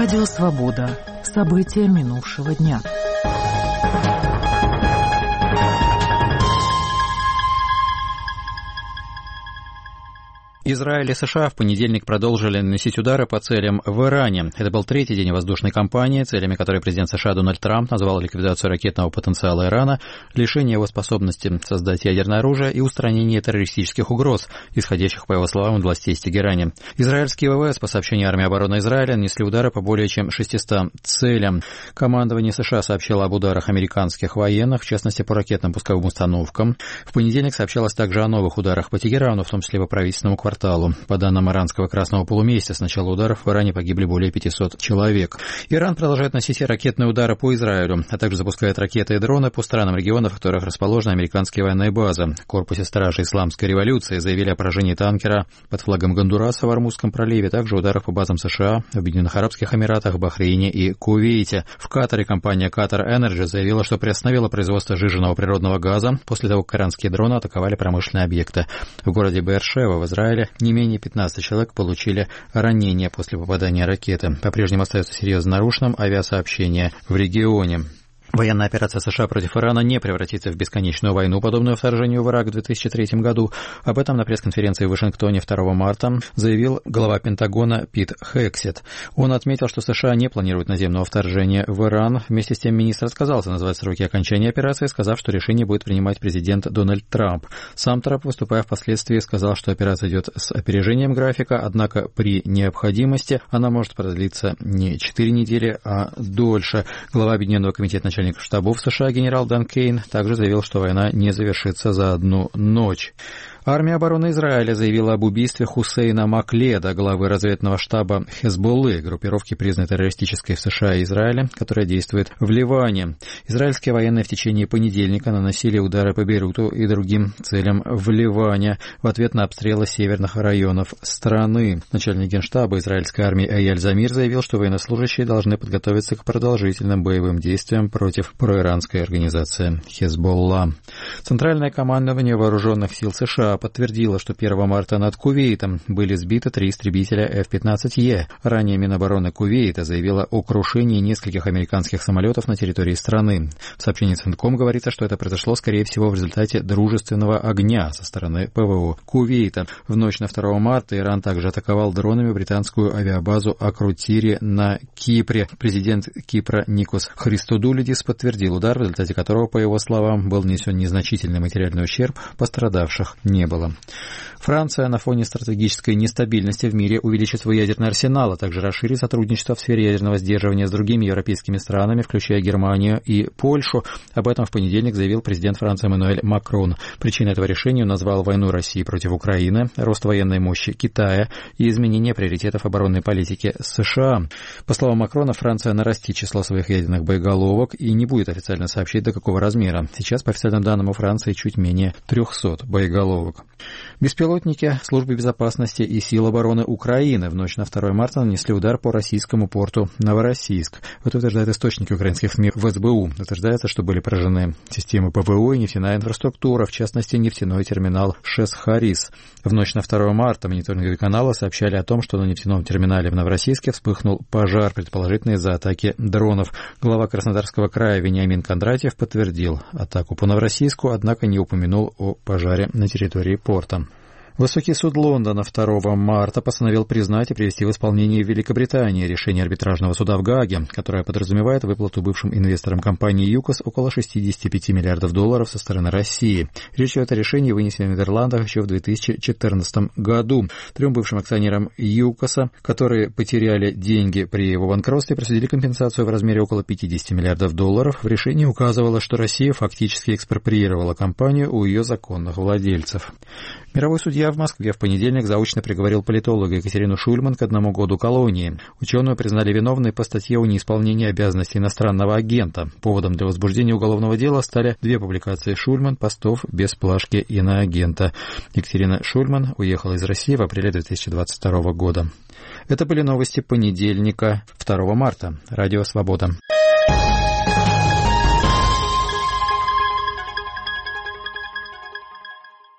Радио «Свобода». События минувшего дня. Израиль и США в понедельник продолжили наносить удары по целям в Иране. Это был третий день воздушной кампании, целями которой президент США Дональд Трамп назвал ликвидацию ракетного потенциала Ирана, лишение его способности создать ядерное оружие и устранение террористических угроз, исходящих, по его словам, от властей в Тегеране. Израильские ВВС, по сообщению армии обороны Израиля, нанесли удары по более чем 600 целям. Командование США сообщило об ударах американских военных, в частности, по ракетным пусковым установкам. В понедельник сообщалось также о новых ударах по Тегерану, в том числе по правительственному кварталу. По данным иранского Красного полумесяца, с начала ударов в Иране погибли более 500 человек. Иран продолжает наносить ракетные удары по Израилю, а также запускает ракеты и дроны по странам регионов, в которых расположены американские военные базы. В корпусе стражи Исламской революции заявили о поражении танкера под флагом Гондураса в Ормузском проливе, также ударах по базам США в Объединенных Арабских Эмиратах, Бахрейне и Кувейте. В Катаре компания Qatar Energy заявила, что приостановила производство сжиженного природного газа после того, как иранские дроны атаковали промышленные объекты. В городе Беэр-Шева в Израиле не менее 15 человек получили ранения после попадания ракеты. По-прежнему остается серьезно нарушенным авиасообщение в регионе. Военная операция США против Ирана не превратится в бесконечную войну, подобную вторжению в Ирак в 2003 году. Об этом на пресс-конференции в Вашингтоне 2 марта заявил глава Пентагона Пит Хексет. Он отметил, что США не планируют наземного вторжения в Иран. Вместе с тем министр отказался назвать сроки окончания операции, сказав, что решение будет принимать президент Дональд Трамп. Сам Трамп, выступая впоследствии, сказал, что операция идет с опережением графика, однако при необходимости она может продлиться не 4 недели, а дольше. Глава Объединенного комитета начальников штабов США генерал Дан Кейн также заявил, что война не завершится за одну ночь. Армия обороны Израиля заявила об убийстве Хусейна Макледа, главы разведывательного штаба Хезболлы, группировки, признанной террористической в США и Израиле, которая действует в Ливане. Израильские военные в течение понедельника наносили удары по Бейруту и другим целям в Ливане в ответ на обстрелы северных районов страны. Начальник генштаба израильской армии Эйяль Замир заявил, что военнослужащие должны подготовиться к продолжительным боевым действиям против проиранской организации Хезболла. Центральное командование вооруженных сил США подтвердила, что 1 марта над Кувейтом были сбиты 3 истребителя F-15E. Ранее Минобороны Кувейта заявила о крушении нескольких американских самолетов на территории страны. В сообщении Центком говорится, что это произошло, скорее всего, в результате дружественного огня со стороны ПВО Кувейта. В ночь на 2 марта Иран также атаковал дронами британскую авиабазу Акрутири на Кипре. Президент Кипра Никос Христодулидис подтвердил удар, в результате которого, по его словам, был нанесен незначительный материальный ущерб, пострадавших не было. Франция на фоне стратегической нестабильности в мире увеличит свой ядерный арсенал, а также расширит сотрудничество в сфере ядерного сдерживания с другими европейскими странами, включая Германию и Польшу. Об этом в понедельник заявил президент Франции Эммануэль Макрон. Причиной этого решения он назвал войну России против Украины, рост военной мощи Китая и изменение приоритетов оборонной политики США. По словам Макрона, Франция нарастит число своих ядерных боеголовок и не будет официально сообщить, до какого размера. Сейчас, по официальным данным, у Франции чуть менее 300 боеголовок. Беспилотники Службы безопасности и сил обороны Украины в ночь на 2 марта нанесли удар по российскому порту Новороссийск. Это утверждают источники украинских СМИ в СБУ. Утверждается, что были поражены системы ПВО и нефтяная инфраструктура, в частности, нефтяной терминал ШЭС-Харис. В ночь на 2 марта мониторинговые каналы сообщали о том, что на нефтяном терминале в Новороссийске вспыхнул пожар, предположительно из-за атаки дронов. Глава Краснодарского края Вениамин Кондратьев подтвердил атаку по Новороссийску, однако не упомянул о пожаре на территории порта. Высокий суд Лондона 2 марта постановил признать и привести в исполнение в Великобритании решение арбитражного суда в Гааге, которое подразумевает выплату бывшим инвесторам компании ЮКОС около $65 миллиардов со стороны России. Речь идет о решении, вынесенном в Нидерландах еще в 2014 году. 3 бывшим акционерам ЮКОСа, которые потеряли деньги при его банкротстве, присудили компенсацию в размере около $50 миллиардов. В решении указывалось, что Россия фактически экспроприировала компанию у ее законных владельцев. Мировой судья в Москве в понедельник заочно приговорил политолога Екатерину Шульман к 1 году колонии. Ученую признали виновной по статье о неисполнении обязанностей иностранного агента. Поводом для возбуждения уголовного дела стали 2 публикации Шульман постов без плашки иноагента. Екатерина Шульман уехала из России в апреле 2022 года. Это были новости понедельника, 2 марта. Радио «Свобода».